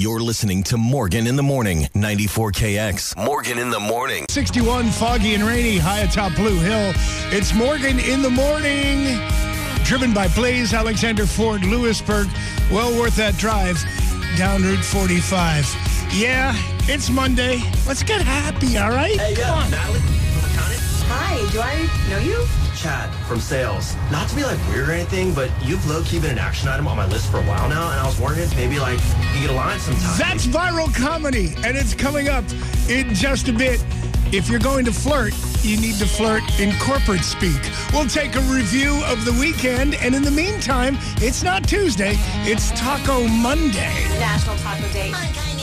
You're listening to Morgan in the Morning, 94KX. Morgan in the Morning. 61, foggy and rainy, high atop Blue Hill. It's Morgan in the Morning. Driven by Blaze, Alexander Ford, Lewisburg. Well worth that drive down Route 45. Yeah, it's Monday. Let's get happy, all right? Hey, Come on. Natalie from accounting. Hi, do I know you? Chad from sales. Not to be like weird or anything, but you've low-key been an action item on my list for a while now, and I was wondering if maybe like you get a line sometime. That's viral comedy, and it's coming up in just a bit. If you're going to flirt, you need to flirt in corporate speak. We'll take a review of the weekend, and in the meantime, it's not Tuesday, it's Taco Monday. National Taco Day.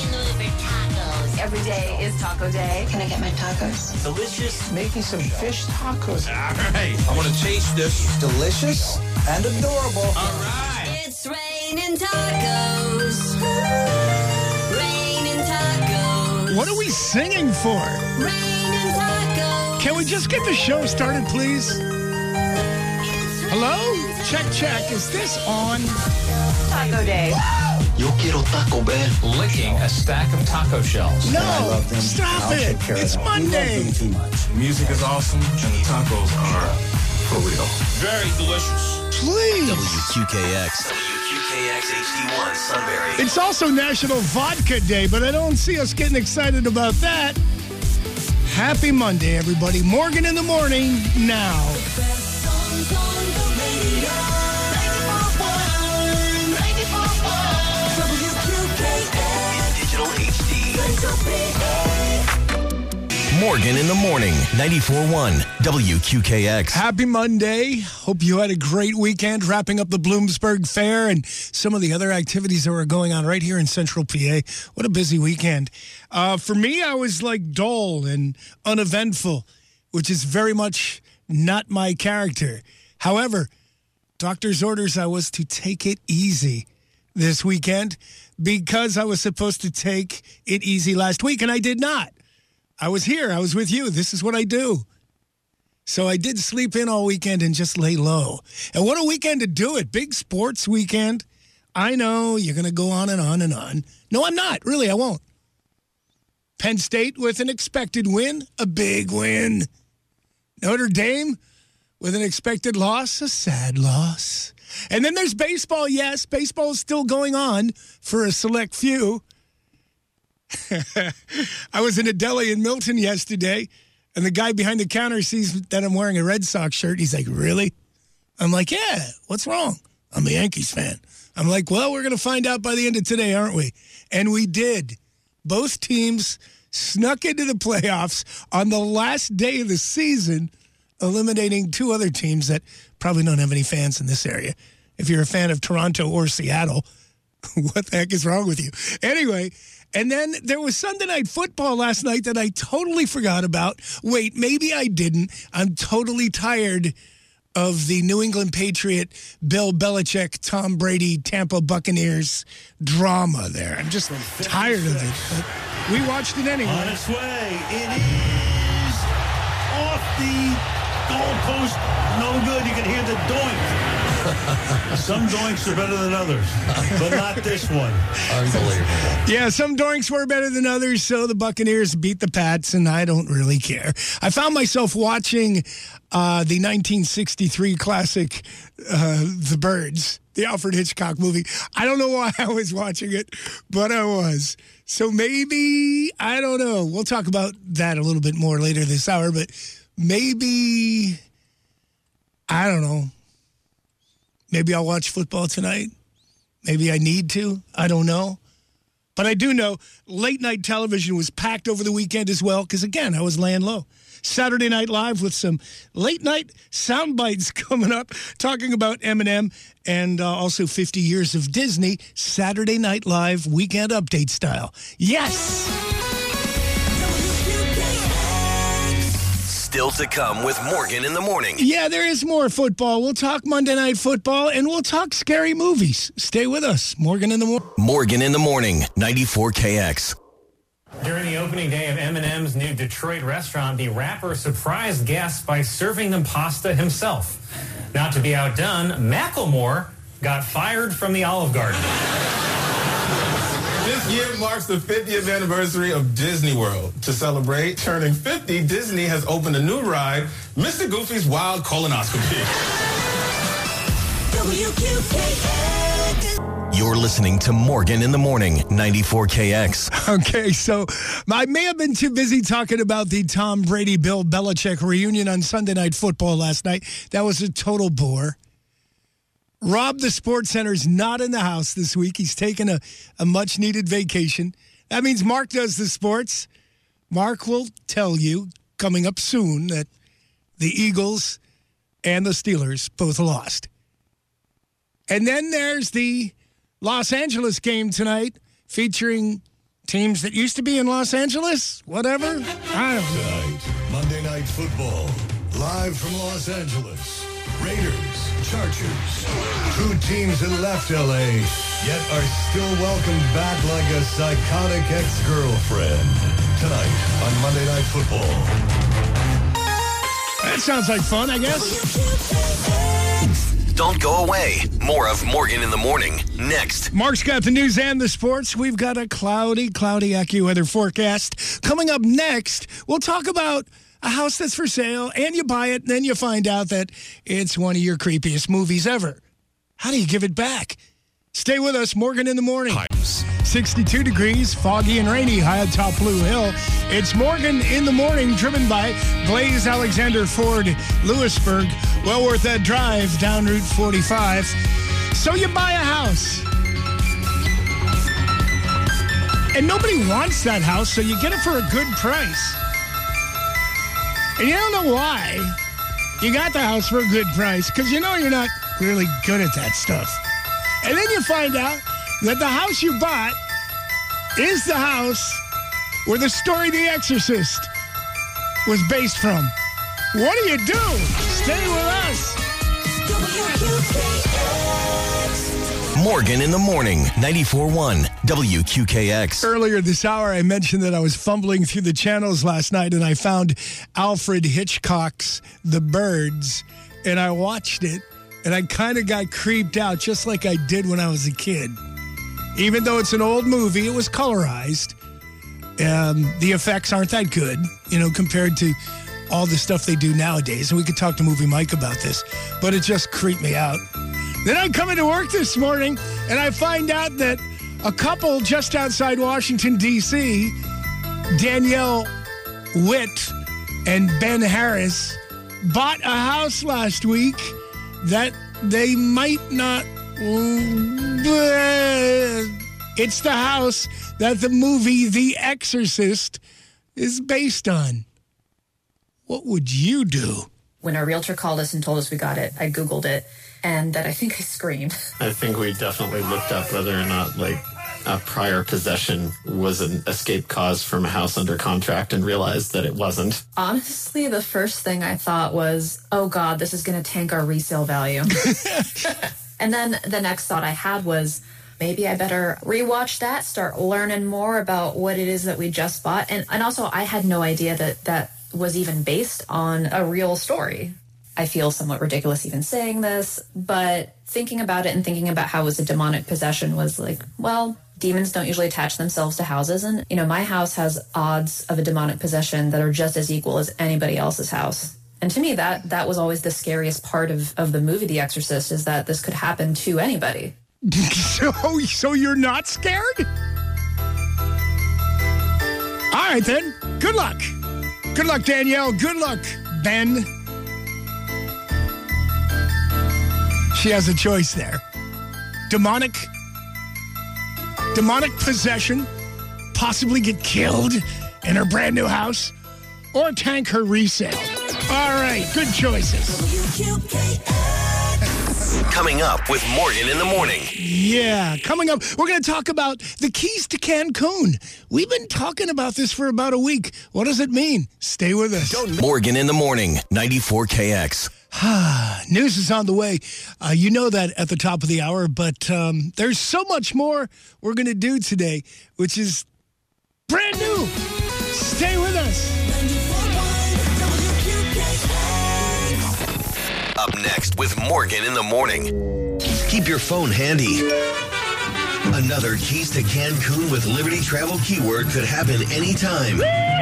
Every day is Taco Day. Can I get my tacos? Delicious. Making some fish tacos. All right. I want to taste this. Delicious and adorable. All right. It's raining tacos. Raining tacos. What are we singing for? Raining tacos. Can we just get the show started, please? Hello? Check, check. Is this on? Taco Day. Yo quiero Taco Bell. Licking a stack of taco shells. No, stop it. It's Monday. Too much. Music is awesome, and the tacos are for real. Very delicious. Please. WQKX. WQKX HD1 Sunbury. It's also National Vodka Day, but I don't see us getting excited about that. Happy Monday, everybody. Morgan in the Morning now. Songs on the radio. 94.1. Digital HD. Morgan in the Morning, 94.1 WQKX. Happy Monday. Hope you had a great weekend wrapping up the Bloomsburg Fair and some of the other activities that were going on right here in Central PA. What a busy weekend. For me, I was like dull and uneventful, which is very much not my character. However, doctor's orders I was to take it easy this weekend because I was supposed to take it easy last week, and I did not. I was here. I was with you. This is what I do. So I did sleep in all weekend and just lay low. And what a weekend to do it. Big sports weekend. I know you're going to go on and on and on. No, I'm not. Really, I won't. Penn State with an expected win, a big win. Notre Dame with an expected loss, a sad loss. And then there's baseball. Yes, baseball is still going on for a select few. I was in a deli in Milton yesterday, and the guy behind the counter sees that I'm wearing a Red Sox shirt. He's like, really? I'm like, yeah, what's wrong? I'm a Yankees fan. I'm like, well, we're going to find out by the end of today, aren't we? And we did. Both teams snuck into the playoffs on the last day of the season, eliminating two other teams that probably don't have any fans in this area. If you're a fan of Toronto or Seattle, what the heck is wrong with you? Anyway, and then there was Sunday Night Football last night that I totally forgot about. Wait, maybe I didn't. I'm totally tired of the New England Patriot, Bill Belichick, Tom Brady, Tampa Buccaneers drama there. I'm just tired of it. But we watched it anyway. On its way. It is off the goalpost. No good. You can hear the doink. Some doinks are better than others, but not this one. Unbelievable. Yeah, some doinks were better than others, so the Buccaneers beat the Pats, and I don't really care. I found myself watching the 1963 classic, The Birds, the Alfred Hitchcock movie. I don't know why I was watching it, but I was. So maybe, I don't know. We'll talk about that a little bit more later this hour, but maybe, I don't know. Maybe I'll watch football tonight. Maybe I need to. I don't know. But I do know late night television was packed over the weekend as well because, again, I was laying low. Saturday Night Live with some late night sound bites coming up, talking about Eminem and also 50 years of Disney. Saturday Night Live weekend update style. Yes! Still to come with Morgan in the Morning. Yeah, there is more football. We'll talk Monday Night Football, and we'll talk scary movies. Stay with us. Morgan in the Morning. Morgan in the Morning, 94KX. During the opening day of Eminem's new Detroit restaurant, the rapper surprised guests by serving them pasta himself. Not to be outdone, Macklemore got fired from the Olive Garden. This year marks the 50th anniversary of Disney World. To celebrate turning 50, Disney has opened a new ride, Mr. Goofy's Wild Colonoscopy. WQKX. You're listening to Morgan in the Morning, 94KX. Okay, so I may have been too busy talking about the Tom Brady-Bill Belichick reunion on Sunday Night Football last night. That was a total bore. Rob, the Sports Center's not in the house this week. He's taking a much-needed vacation. That means Mark does the sports. Mark will tell you coming up soon that the Eagles and the Steelers both lost. And then there's the Los Angeles game tonight featuring teams that used to be in Los Angeles. Whatever. I don't know. Tonight, Monday Night Football, live from Los Angeles. Raiders, Chargers, two teams that left L.A., yet are still welcomed back like a psychotic ex-girlfriend. Tonight on Monday Night Football. That sounds like fun, I guess. Don't go away. More of Morgan in the Morning next. Mark's got the news and the sports. We've got a cloudy AccuWeather forecast. Coming up next, we'll talk about a house that's for sale, and you buy it, and then you find out that it's one of your creepiest movies ever. How do you give it back? Stay with us, Morgan in the Morning. 62 degrees, foggy and rainy, high atop Blue Hill. It's Morgan in the Morning, driven by Blaze Alexander Ford, Lewisburg. Well worth that drive down Route 45. So you buy a house. And nobody wants that house, so you get it for a good price. And you don't know why you got the house for a good price, because you know you're not really good at that stuff. And then you find out that the house you bought is the house where the story The Exorcist was based from. What do you do? Stay with us. Morgan in the Morning, 94.1 WQKX. Earlier this hour, I mentioned that I was fumbling through the channels last night and I found Alfred Hitchcock's The Birds, and I watched it, and I kind of got creeped out just like I did when I was a kid. Even though it's an old movie, it was colorized. The effects aren't that good, compared to all the stuff they do nowadays. And we could talk to Movie Mike about this, but it just creeped me out. Then I come into work this morning, and I find out that a couple just outside Washington, D.C., Danielle Witt and Ben Harris, bought a house last week that they might not... It's the house that the movie The Exorcist is based on. What would you do? When our realtor called us and told us we got it, I Googled it, and that I think I screamed. I think we definitely looked up whether or not, a prior possession was an escape cause from a house under contract and realized that it wasn't. Honestly, the first thing I thought was, oh God, this is going to tank our resale value. And then the next thought I had was, maybe I better rewatch that, start learning more about what it is that we just bought. And also, I had no idea that was even based on a real story. I feel somewhat ridiculous even saying this, but thinking about it and thinking about how it was a demonic possession was like, well, demons don't usually attach themselves to houses. And, my house has odds of a demonic possession that are just as equal as anybody else's house. And to me, that was always the scariest part of the movie The Exorcist, is that this could happen to anybody. So you're not scared? All right, then. Good luck. Good luck, Danielle. Good luck, Ben. She has a choice there. Demonic possession, possibly get killed in her brand new house, or tank her resale. All right, good choices. Coming up with Morgan in the Morning. Yeah, coming up, we're going to talk about the keys to Cancun. We've been talking about this for about a week. What does it mean? Stay with us. Morgan in the Morning, 94KX. News is on the way. You know that at the top of the hour, but there's so much more we're going to do today, which is brand new. Stay with us. Up next with Morgan in the Morning. Keep your phone handy. Another Keys to Cancun with Liberty Travel keyword could happen anytime.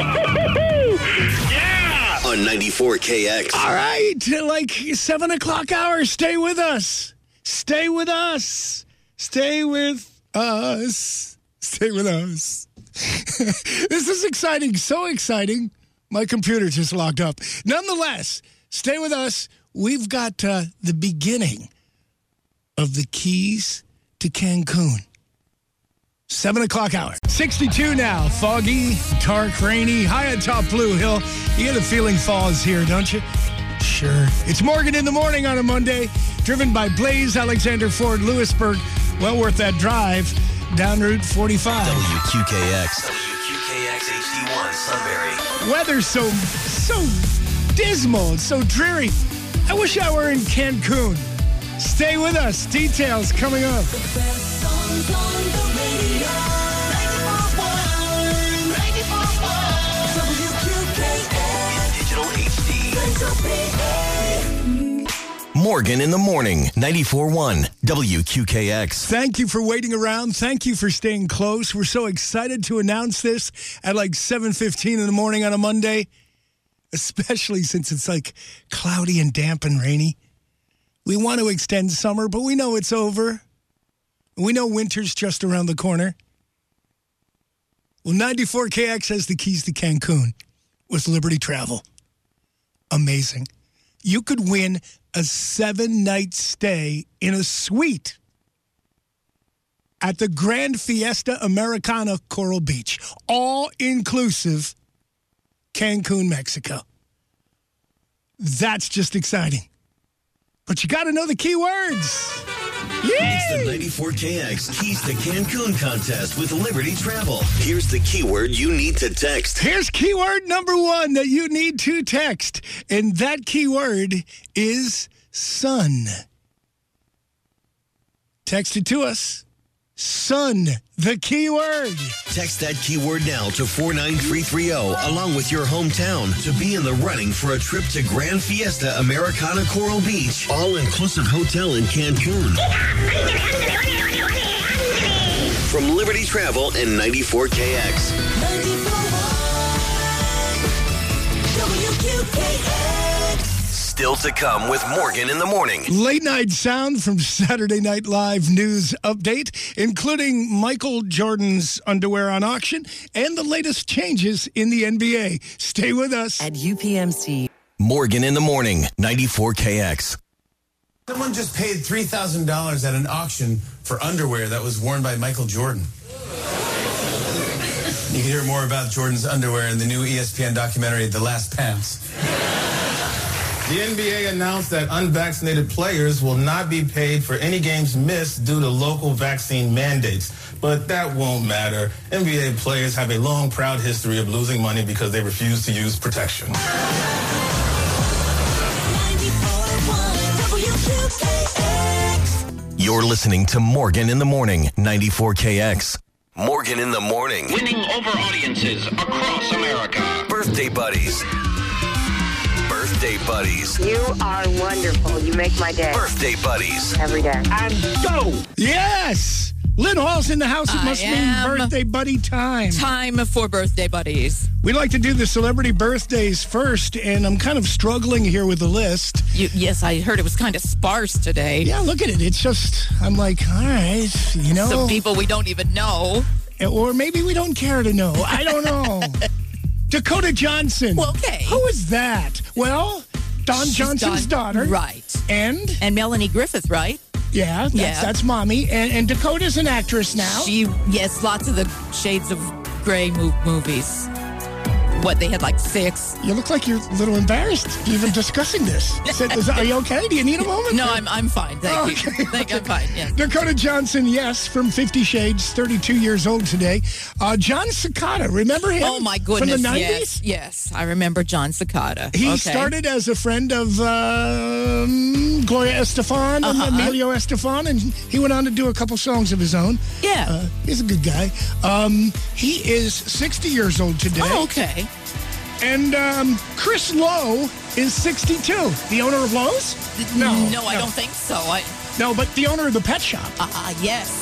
Yeah! On 94KX. All right, like 7 o'clock hour, stay with us. Stay with us. Stay with us. Stay with us. This is exciting, so exciting. My computer just locked up. Nonetheless, stay with us. We've got the beginning of the Keys to Cancun. 7 o'clock hour. 62 now. Foggy, dark, rainy, high atop Blue Hill. You get the feeling fall is here, don't you? Sure. It's Morgan in the Morning on a Monday, driven by Blaze Alexander Ford Lewisburg. Well worth that drive down Route 45. WQKX HD1 Sunbury. Weather's so dismal. It's so dreary. I wish I were in Cancun. Stay with us. Details coming up. Digital HD. Morgan in the Morning, 94.1 WQKX. Thank you for waiting around. Thank you for staying close. We're so excited to announce this at like 7:15 in the morning on a Monday, especially since it's like cloudy and damp and rainy. We want to extend summer, but we know it's over. We know winter's just around the corner. Well, 94KX has the keys to Cancun with Liberty Travel. Amazing. You could win a 7-night stay in a suite at the Grand Fiesta Americana Coral Beach. All-inclusive Cancun, Mexico. That's just exciting. But you got to know the key words. Yay! It's the 94KX Keys to Cancun contest with Liberty Travel. Here's the keyword you need to text. Here's keyword number 1 that you need to text. And that keyword is sun. Text it to us. Sun, the keyword. Text that keyword now to 49330 along with your hometown to be in the running for a trip to Grand Fiesta Americana Coral Beach, all-inclusive hotel in Cancun. From Liberty Travel and 94KX. 94.1 WQKX. Still to come with Morgan in the Morning. Late night sound from Saturday Night Live news update, including Michael Jordan's underwear on auction and the latest changes in the NBA. Stay with us. At UPMC. Morgan in the Morning, 94KX. Someone just paid $3,000 at an auction for underwear that was worn by Michael Jordan. You can hear more about Jordan's underwear in the new ESPN documentary, The Last Pants. The NBA announced that unvaccinated players will not be paid for any games missed due to local vaccine mandates. But that won't matter. NBA players have a long, proud history of losing money because they refuse to use protection. You're listening to Morgan in the Morning, 94KX. Morgan in the Morning. Winning over audiences across America. Birthday buddies. Birthday buddies. You are wonderful. You make my day. Birthday buddies. Every day. And go! Yes! Lynn Hall's in the house. It must mean birthday buddy time. Time for birthday buddies. We like to do the celebrity birthdays first, and I'm kind of struggling here with the list. Yes, I heard it was kind of sparse today. Yeah, look at it. It's just, I'm like, all right, you know. Some people we don't even know. Or maybe we don't care to know. I don't know. Dakota Johnson. Well, okay. Who is that? Well, Don Johnson's daughter. Right. And Melanie Griffith, right? Yeah, that's mommy. And Dakota's an actress now. Yes, lots of the Shades of Grey movies. What, they had like 6? You look like you're a little embarrassed even discussing this. Are you okay? Do you need a moment? No, I'm fine. Thank you. I'm fine, yes. Dakota Johnson, yes, from 50 Shades, 32 years old today. John Cicada, remember him? Oh, my goodness, from the 90s? Yes, I remember John Cicada. He started as a friend of Gloria Estefan and Emilio Estefan, and he went on to do a couple songs of his own. Yeah. He's a good guy. He is 60 years old today. Oh, okay. And Chris Lowe is 62. The owner of Lowe's? No, I don't think so. No, but the owner of the pet shop. Yes.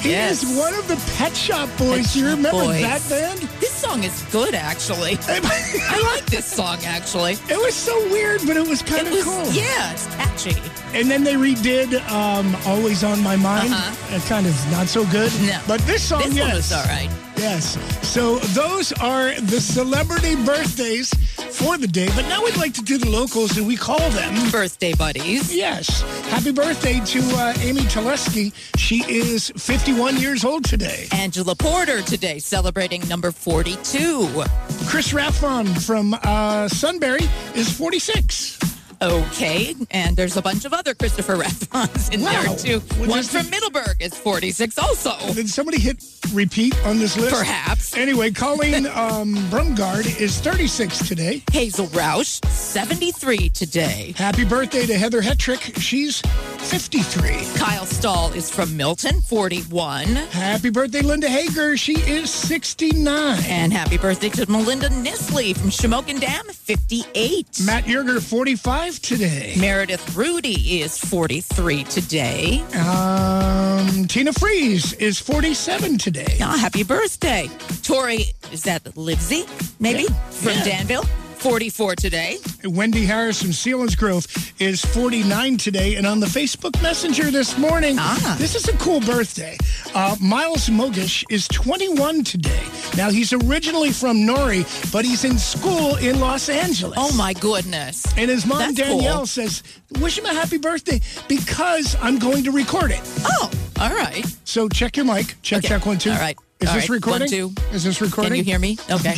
He is one of the Pet Shop Boys. You remember that band? This song is good, actually. I like this song, actually. It was so weird, but it was kind of cool. Yeah, it's catchy. And then they redid Always on My Mind. Kind of not so good. No. But this song, This yes. one was all right. Yes. So those are the celebrity birthdays for the day. But now we'd like to do the locals, and we call them birthday buddies. Yes. Happy birthday to Amy Teleski. She is 51 years old today. Angela Porter today, celebrating number 42. Chris Rathbone from Sunbury is 46. Okay, and there's a bunch of other Christopher Rathbones in there, too. Well, One from Middleburg is 46 also. Did somebody hit repeat on this list? Perhaps. Anyway, Colleen Brumgard is 36 today. Hazel Roush, 73 today. Happy birthday to Heather Hetrick. She's 53. Kyle Stahl is from Milton, 41. Happy birthday, Linda Hager. She is 69. And happy birthday to Melinda Nisley from Shamokin Dam, 58. Matt Yerger, 45 today. Meredith Rudy is 43 today. Tina Fries is 47 today. Ah, happy birthday. Tori, is that Livesey, maybe? From Danville. 44 today. Wendy Harris from Selinsgrove is 49 today. And on the Facebook Messenger this morning, this is a cool birthday. Miles Mogish is 21 today. Now, he's originally from Nori, but he's in school in Los Angeles. Oh, my goodness. And his mom, That's Danielle, cool. says, wish him a happy birthday because I'm going to record it. Oh, all right. So check your mic. Check 1, 2. All right. Is All this right. recording? 1, 2. Is this recording? Can you hear me? Okay.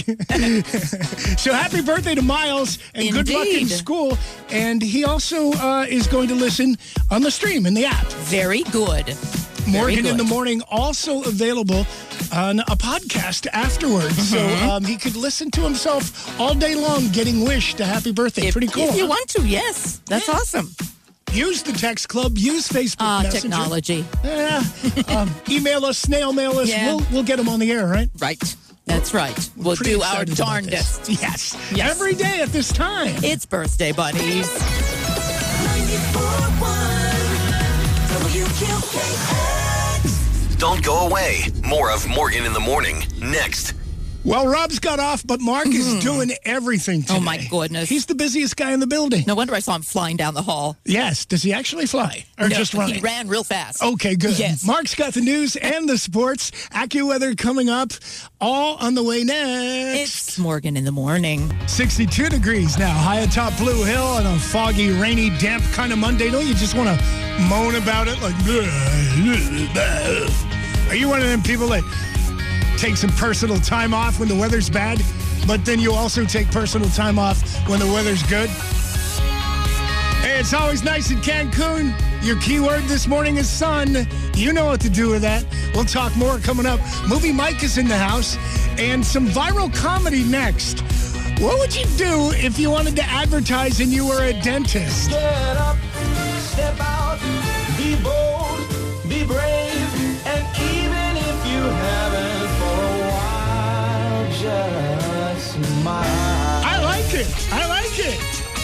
So happy birthday to Miles and good luck in Indeed. school. And he also is going to listen on the stream in the app. Very good. Morgan in the good. Morning also available on a podcast afterwards. So he could listen to himself all day long getting wished a happy birthday. Pretty cool. If you huh? want to, yes. That's awesome. Use the text club. Use Facebook Messenger. Technology. Email us, snail mail us. Yeah. We'll get them on the air, right? Right. That's right. We'll Pretty do our excited about this. darndest. Yes. Yes. Every day at this time. It's birthday buddies. Don't go away. More of Morgan in the Morning next. Well, Rob's got off, but Mark is doing everything today. Oh, my goodness. He's the busiest guy in the building. No wonder I saw him flying down the hall. Yes. Does he actually fly? Or No, just running? He ran real fast. Okay, good. Yes. Mark's got the news and the sports. AccuWeather coming up, all on the way next. It's Morgan in the Morning. 62 degrees now, high atop Blue Hill on a foggy, rainy, damp kind of Monday. Don't you just want to moan about it like, are you one of them people that take some personal time off when the weather's bad, but then you also take personal time off when the weather's good? Hey, it's always nice in Cancun. Your keyword this morning is sun. You know what to do with that. We'll talk more coming up. Movie Mike is in the house, and some viral comedy next. What would you do if you wanted to advertise and you were a dentist? Get up, step out, be bold, be brave, and even if you haven't for a while, just smile. I like it. I like it.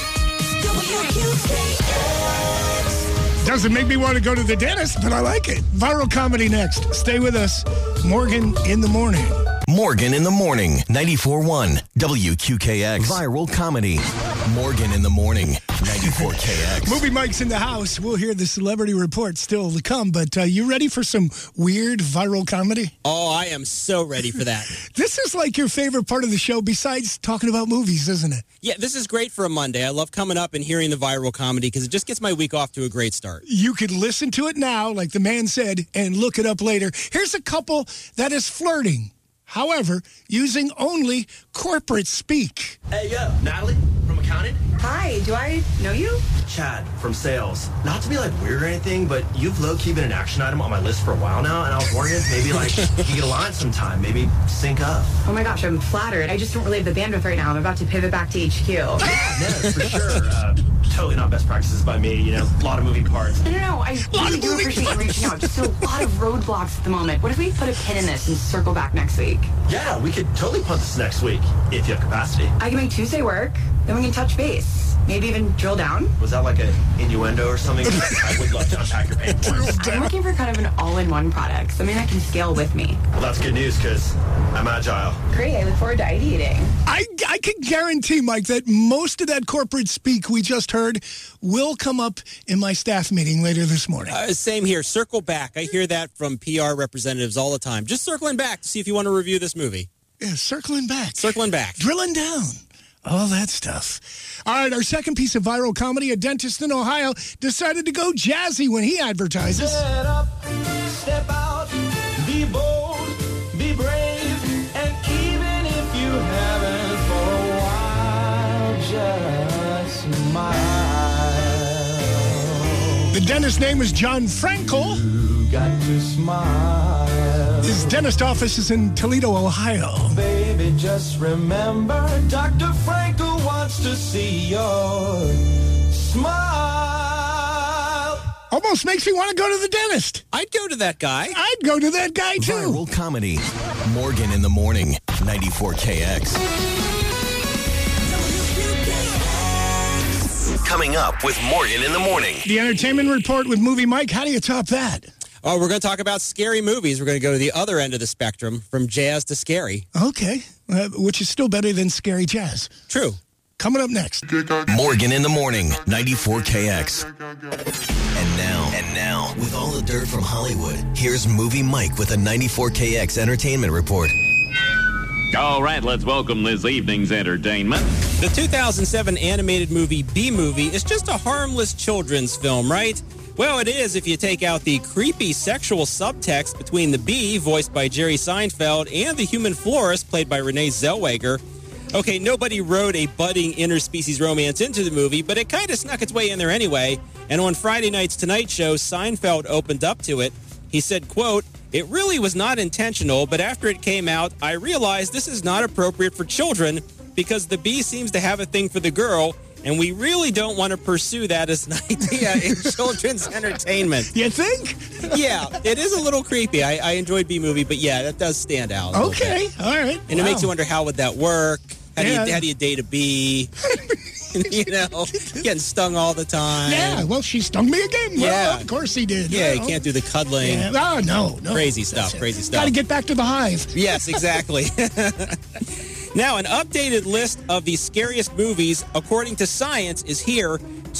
Doesn't make me want to go to the dentist, but I like it. Viral comedy next. Stay with us. Morgan in the Morning. Morgan in the Morning, 94.1 WQKX. Viral comedy. Morgan in the Morning, 94KX. Movie Mike's in the house. We'll hear the celebrity report still to come, but you ready for some weird viral comedy? Oh, I am so ready for that. This is like your favorite part of the show besides talking about movies, isn't it? Yeah, this is great for a Monday. I love coming up and hearing the viral comedy because it just gets my week off to a great start. You could listen to it now, like the man said, and look it up later. Here's a couple that is flirting. However, using only corporate speak. Hey, yo, Natalie from accounting. Hi, do I know you? Chad from sales. Not to be like weird or anything, but you've low-key been an action item on my list for a while now, and I was wondering if maybe like you could get a line sometime, maybe sync up. Oh my gosh, I'm flattered. I just don't really have the bandwidth right now. I'm about to pivot back to HQ. Yeah, no, for sure. Totally not best practices by me, you know, a lot of moving parts. No, I really do appreciate you reaching out. Just a lot of roadblocks at the moment. What if we put a pin in this and circle back next week? Yeah, we could totally punt this next week, if you have capacity. I can make Tuesday work, then we can touch base. Maybe even drill down? Was that like an innuendo or something? I would love to unpack your pain points. I'm looking for kind of an all-in-one product, something that can scale with me. Well, that's good news because I'm agile. Great, I look forward to ideating. I can guarantee, Mike, that most of that corporate speak we just heard will come up in my staff meeting later this morning. Same here. Circle back. I hear that from PR representatives all the time. Just circling back to see if you want to review this movie. Yeah, circling back. Circling back. Drilling down. All that stuff. All right, our second piece of viral comedy, a dentist in Ohio decided to go jazzy when he advertises. Get up, step out, be bold, be brave, and even if you haven't for a while, just smile. The dentist's name is John Frankel. You got to smile. His dentist office is in Toledo, Ohio. Baby, just remember, Dr. Frankel wants to see your smile. Almost makes me want to go to the dentist. I'd go to that guy. I'd go to that guy, too. Viral comedy. Morgan in the Morning. 94KX. Coming up with Morgan in the Morning. The entertainment report with Movie Mike. How do you top that? Oh, we're going to talk about scary movies. We're going to go to the other end of the spectrum, from jazz to scary. Okay, which is still better than scary jazz. True. Coming up next. Morgan in the Morning, 94KX. And now, with all the dirt from Hollywood, here's Movie Mike with a 94KX entertainment report. All right, let's welcome this evening's entertainment. The 2007 animated movie B-Movie is just a harmless children's film, right? Well, it is if you take out the creepy sexual subtext between the bee, voiced by Jerry Seinfeld, and the human florist, played by Renee Zellweger. Okay, nobody wrote a budding interspecies romance into the movie, but it kind of snuck its way in there anyway. And on Friday night's Tonight Show, Seinfeld opened up to it. He said, quote, "It really was not intentional, but after it came out, I realized this is not appropriate for children because the bee seems to have a thing for the girl, and we really don't want to pursue that as an idea in children's entertainment." You think? Yeah, it is a little creepy. I enjoyed B-Movie, but yeah, that does stand out. Okay, all right. And it makes you wonder, how would that work? How do you date a bee? You know, getting stung all the time. Yeah, well, she stung me again. Well, of course he did. Yeah, you can't do the cuddling. Yeah. Oh, no. Crazy stuff. Got to get back to the hive. Yes, exactly. Now, an updated list of the scariest movies, according to Science, is here.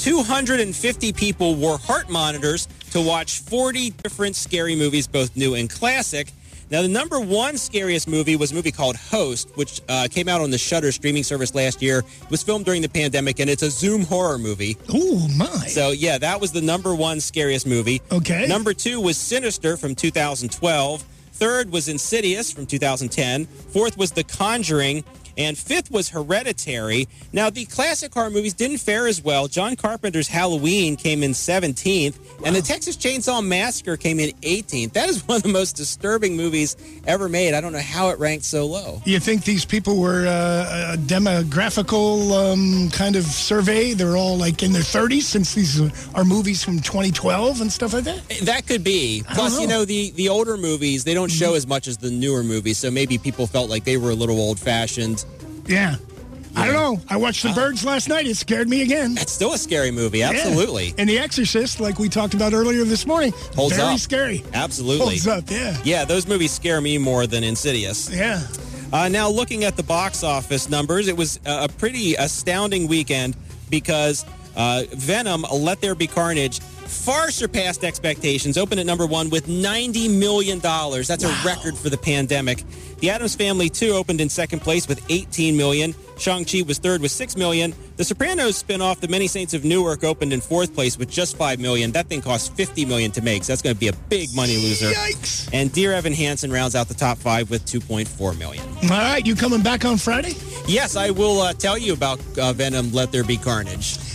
250 people wore heart monitors to watch 40 different scary movies, both new and classic. Now, the number one scariest movie was a movie called Host, which came out on the Shudder streaming service last year. It was filmed during the pandemic, and it's a Zoom horror movie. Oh, my. So, yeah, that was the number one scariest movie. Okay. Number two was Sinister from 2012. Third was Insidious from 2010. Fourth was The Conjuring. And fifth was Hereditary. Now, the classic horror movies didn't fare as well. John Carpenter's Halloween came in 17th, and the Texas Chainsaw Massacre came in 18th. That is one of the most disturbing movies ever made. I don't know how it ranked so low. You think these people were a demographical kind of survey? They're all like in their 30s, since these are movies from 2012 and stuff like that? That could be. Plus, you know, the older movies, they don't show as much as the newer movies, so maybe people felt like they were a little old-fashioned. Yeah. I don't know. I watched The Birds last night. It scared me again. That's still a scary movie. Absolutely. Yeah. And The Exorcist, like we talked about earlier this morning, holds very up. scary. Absolutely. Holds up, yeah. Yeah, those movies scare me more than Insidious. Yeah. Now, looking at the box office numbers, it was a pretty astounding weekend because Venom, Let There Be Carnage, far surpassed expectations. Opened at number one with $90 million. That's a record for the pandemic. The Addams Family 2 opened in second place with $18 million. Shang-Chi was third with $6 million. The Sopranos spinoff, The Many Saints of Newark, opened in fourth place with just $5 million. That thing cost $50 million to make, so that's going to be a big money loser. Yikes. And Dear Evan Hansen rounds out the top five with $2.4 million. All right, you coming back on Friday? Yes, I will tell you about Venom, Let There Be Carnage.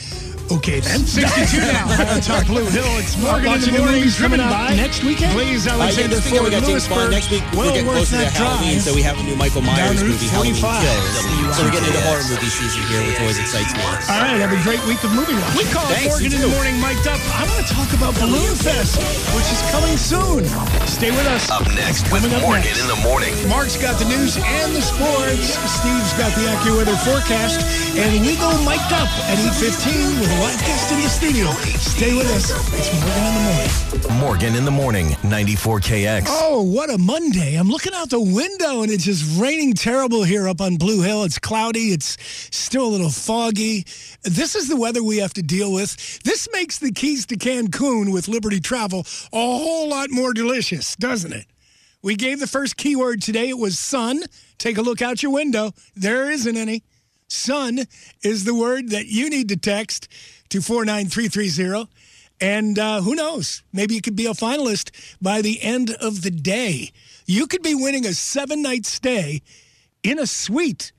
Okay, then. 62 now on Talk Blue Hill. It's Morgan in the Morning coming up next weekend. Please, Alexander this weekend we got James Bond. Next week we're getting closer to Halloween, so we have a new Michael Myers movie, Halloween Kills. So we're getting into horror movie season here, which always excites me. All right, have a great week of movie watching. We call it Morgan in the Morning mic'd up. I want to talk about Balloon Fest, which is coming soon. Stay with us. Up next with Morgan in the Morning. Mark's got the news and the sports. Steve's got the AccuWeather forecast. And we go mic'd up at 8:15 with a live guest in the studio. Stay with us. It's Morgan in the Morning. Morgan in the Morning, 94KX. Oh, what a Monday. I'm looking out the window and it's just raining terrible here up on Blue Hill. It's cloudy. It's still a little foggy. This is the weather we have to deal with. This makes the keys to Cancun with Liberty Travel a whole lot more delicious, doesn't it? We gave the first keyword today. It was sun. Take a look out your window. There isn't any. Sun is the word that you need to text to 49330. And who knows? Maybe you could be a finalist by the end of the day. You could be winning a 7-night stay in a suite.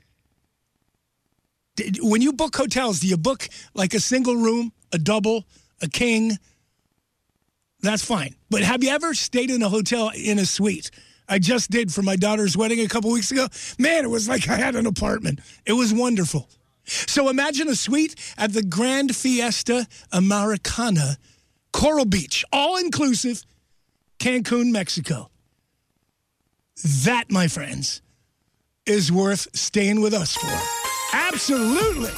When you book hotels, do you book like a single room, a double, a king? That's fine. But have you ever stayed in a hotel in a suite? I just did for my daughter's wedding a couple weeks ago. Man, it was like I had an apartment. It was wonderful. So imagine a suite at the Grand Fiesta Americana, Coral Beach, all-inclusive, Cancun, Mexico. That, my friends, is worth staying with us for. Absolutely.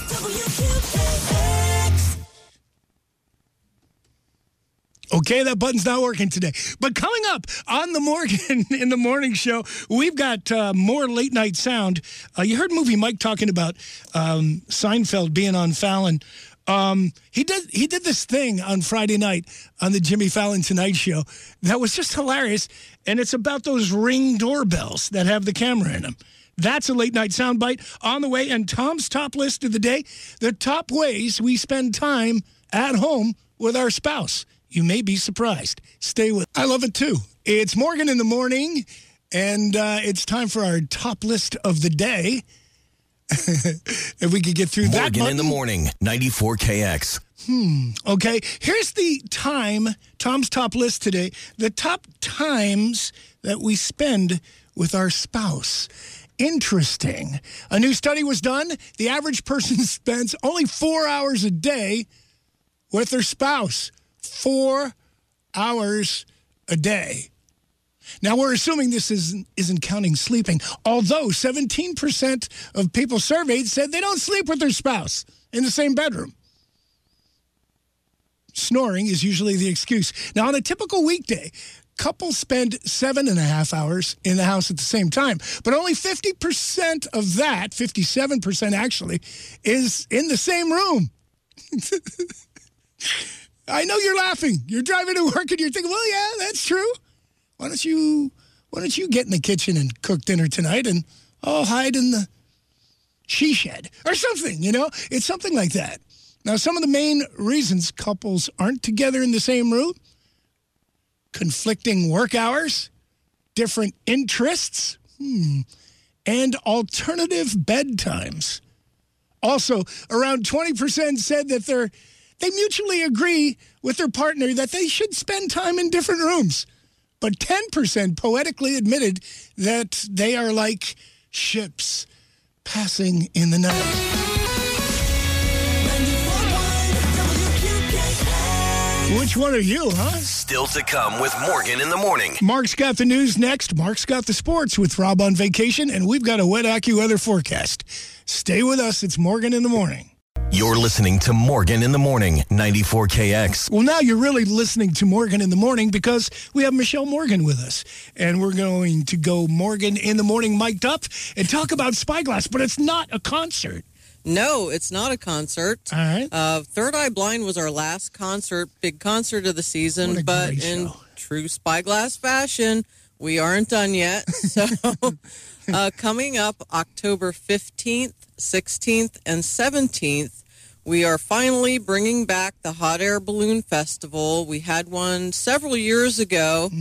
Okay, that button's not working today. But coming up on the Morgan in the Morning show, we've got more late night sound. You heard Movie Mike talking about Seinfeld being on Fallon. He did this thing on Friday night on the Jimmy Fallon Tonight Show that was just hilarious, and it's about those Ring doorbells that have the camera in them. That's a late night soundbite on the way, and Tom's top list of the day, the top ways we spend time at home with our spouse. You may be surprised. Stay with. I love it too. It's Morgan in the Morning, and it's time for our top list of the day. If we could get through that. Morgan in the Morning, 94KX. Okay. Here's the time, Tom's top list today. The top times that we spend with our spouse. Interesting. A new study was done. The average person spends only 4 hours a day with their spouse. 4 hours a day. Now, we're assuming this isn't counting sleeping, although 17% of people surveyed said they don't sleep with their spouse in the same bedroom. Snoring is usually the excuse. Now, on a typical weekday, couples spend 7.5 hours in the house at the same time, but only 50% of that, 57% actually, is in the same room. I know you're laughing. You're driving to work and you're thinking, well, yeah, that's true. Why don't you get in the kitchen and cook dinner tonight and I'll hide in the she shed or something, you know? It's something like that. Now, some of the main reasons couples aren't together in the same room: conflicting work hours, different interests, and alternative bedtimes. Also, around 20% said that they mutually agree with their partner that they should spend time in different rooms. But 10% poetically admitted that they are like ships passing in the night. Which one are you, huh? Still to come with Morgan in the Morning. Mark's got the news next. Mark's got the sports with Rob on vacation, and we've got a wet AccuWeather forecast. Stay with us. It's Morgan in the Morning. You're listening to Morgan in the Morning, 94KX. Well, now you're really listening to Morgan in the Morning because we have Michelle Morgan with us. And we're going to go Morgan in the Morning mic'd up and talk about Spyglass, but it's not a concert. No, it's not a concert. All right. Third Eye Blind was our last big concert of the season, but in true Spyglass fashion, we aren't done yet. So coming up October 15th, 16th, and 17th, we are finally bringing back the Hot Air Balloon Festival. We had one several years ago,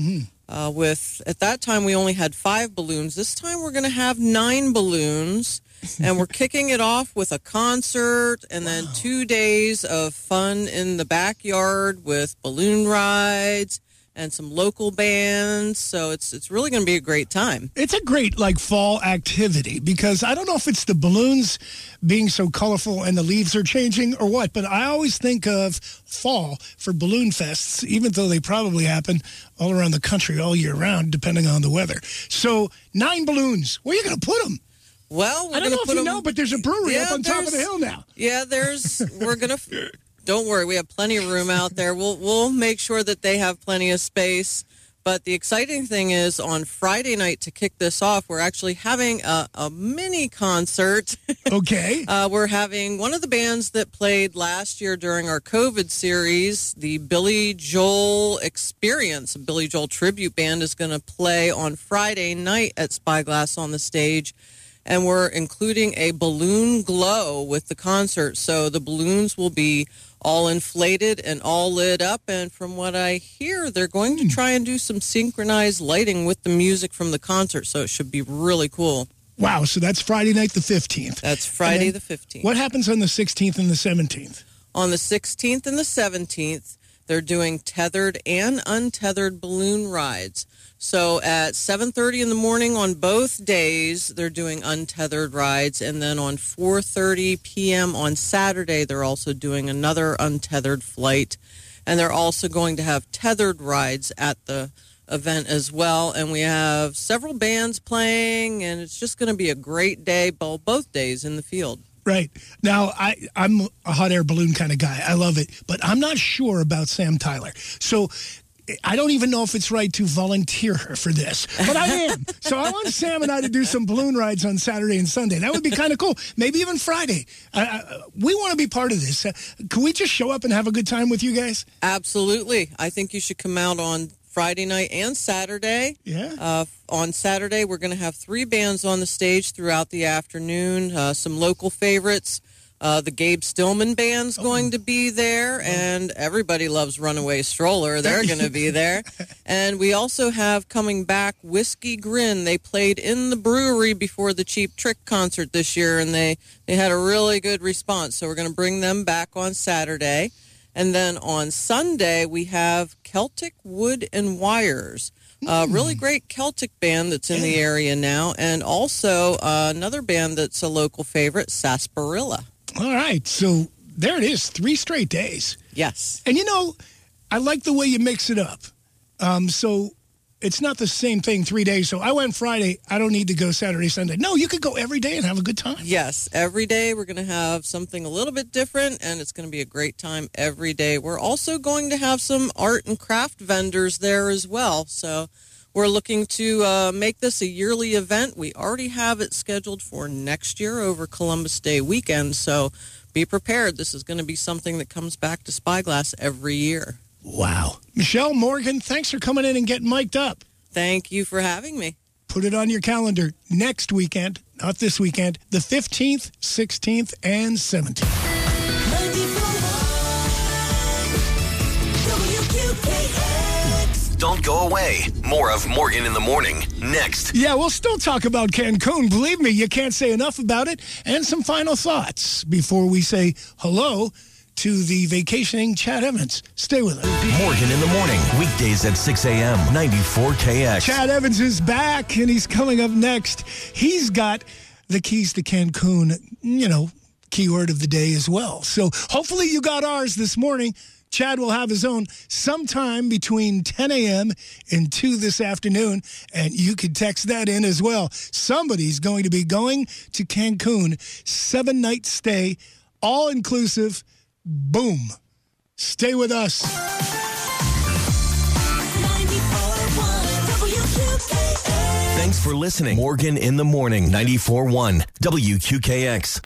At that time, we only had 5 balloons. This time, we're going to have 9 balloons. And we're kicking it off with a concert and then 2 days of fun in the backyard with balloon rides and some local bands. So it's really going to be a great time. It's a great fall activity because I don't know if it's the balloons being so colorful and the leaves are changing or what, but I always think of fall for balloon fests, even though they probably happen all around the country all year round, depending on the weather. So 9 balloons. Where are you going to put them? Well, I don't know if you know, but there's a brewery up on top of the hill now. Yeah, we're going to, don't worry, we have plenty of room out there. We'll make sure that they have plenty of space. But the exciting thing is on Friday night to kick this off, we're actually having a mini concert. Okay. We're having one of the bands that played last year during our COVID series, the Billy Joel Experience, a Billy Joel tribute band, is going to play on Friday night at Spyglass on the stage. And we're including a balloon glow with the concert. So the balloons will be all inflated and all lit up. And from what I hear, they're going to try and do some synchronized lighting with the music from the concert. So it should be really cool. Wow. So that's Friday night the 15th. That's Friday the 15th. What happens on the 16th and the 17th? On the 16th and the 17th, they're doing tethered and untethered balloon rides. So at 7:30 in the morning on both days, they're doing untethered rides. And then on 4:30 p.m. on Saturday, they're also doing another untethered flight. And they're also going to have tethered rides at the event as well. And we have several bands playing, and it's just going to be a great day, both days in the field. Right. Now, I'm a hot air balloon kind of guy. I love it. But I'm not sure about Sam Tyler. So I don't even know if it's right to volunteer her for this, but I am. So I want Sam and I to do some balloon rides on Saturday and Sunday. That would be kind of cool. Maybe even Friday. We want to be part of this. Can we just show up and have a good time with you guys? Absolutely. I think you should come out on Friday night and Saturday. Yeah. On Saturday, we're going to have 3 bands on the stage throughout the afternoon, some local favorites. The Gabe Stillman Band's going to be there, and everybody loves Runaway Stroller. They're going to be there. And we also have coming back Whiskey Grin. They played in the brewery before the Cheap Trick concert this year, and they had a really good response. So we're going to bring them back on Saturday. And then on Sunday, we have Celtic Wood and Wires. A really great Celtic band that's in the area now, and also another band that's a local favorite, Sarsaparilla. All right. So there it is. 3 straight days. Yes. And, I like the way you mix it up. So it's not the same thing 3 days. So I went Friday. I don't need to go Saturday, Sunday. No, you could go every day and have a good time. Yes. Every day we're going to have something a little bit different, and it's going to be a great time every day. We're also going to have some art and craft vendors there as well. So we're looking to make this a yearly event. We already have it scheduled for next year over Columbus Day weekend, so be prepared. This is going to be something that comes back to Spyglass every year. Wow. Michelle Morgan, thanks for coming in and getting mic'd up. Thank you for having me. Put it on your calendar next weekend, not this weekend, the 15th, 16th, and 17th. Don't go away. More of Morgan in the Morning next. Yeah, we'll still talk about Cancun. Believe me, you can't say enough about it. And some final thoughts before we say hello to the vacationing Chad Evans. Stay with us. Morgan in the Morning, weekdays at 6 a.m., 94KX. Chad Evans is back, and he's coming up next. He's got the keys to Cancun, keyword of the day as well. So hopefully you got ours this morning. Chad will have his own sometime between 10 a.m. and 2 this afternoon, and you can text that in as well. Somebody's going to be going to Cancun, 7-night stay, all-inclusive, boom. Stay with us. Thanks for listening. Morgan in the Morning, 94.1 WQKX.